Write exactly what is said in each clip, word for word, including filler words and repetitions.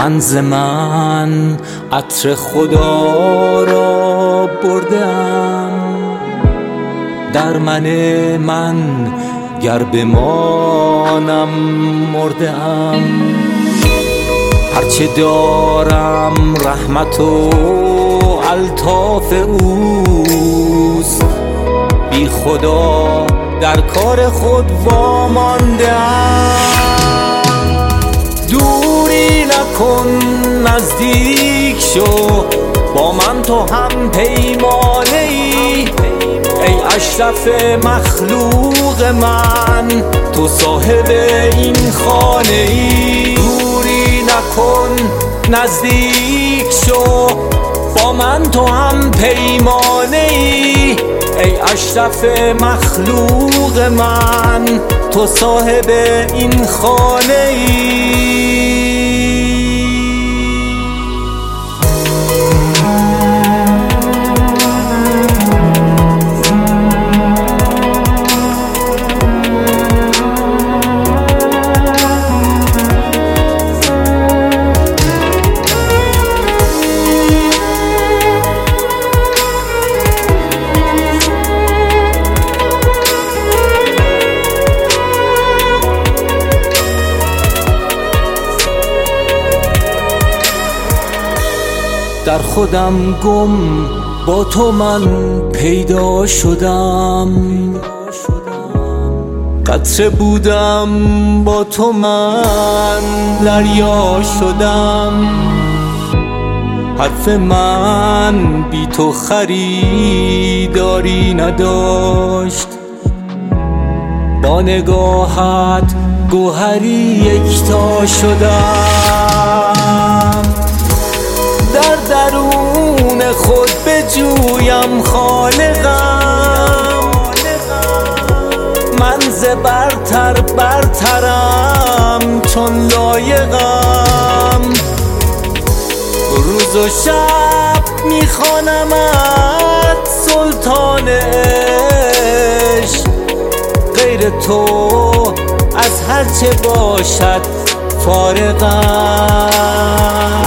من ز من عطر خدا را بردم، در من من گر بمانم مردم. هرچه دارم رحمت و الطاف اوست، بی خدا در کار خود واماندم. دوری نکن نزدیک شو، با من تو هم پیمانه ای. ای اشرف مخلوق من، تو صاحب این خانه ای. دوری نکن نزدیک شو، با من تو هم پیمانه ای. ای اشرف مخلوق من، تو صاحب این خانه ای. در خودم گم با تو من پیدا شدم، قطره بودم با تو من دریا شدم. حرف من بی تو خریداری نداشت، با نگاهت گوهری یکتا شدم. در درون خود بجویم خالقم، من ز برتر برترم چون لایقم. روز و شب میخوانمت سلطان عشق، غیر تو از هرچه باشد فارغم.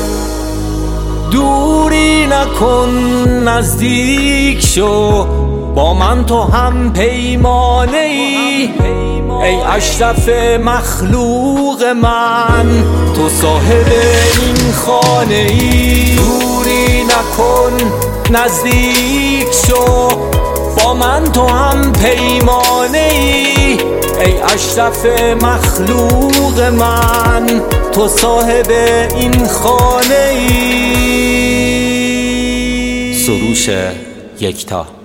دوری نکن نزدیک شو، با من تو هم پیمانه ای. ای اشرف مخلوق من، تو صاحب این خانه ای. دوری نکن نزدیک شو، با من تو هم پیمانه ای. ای اشرف مخلوق من، تو صاحب این خانه ای. سروش یکتا.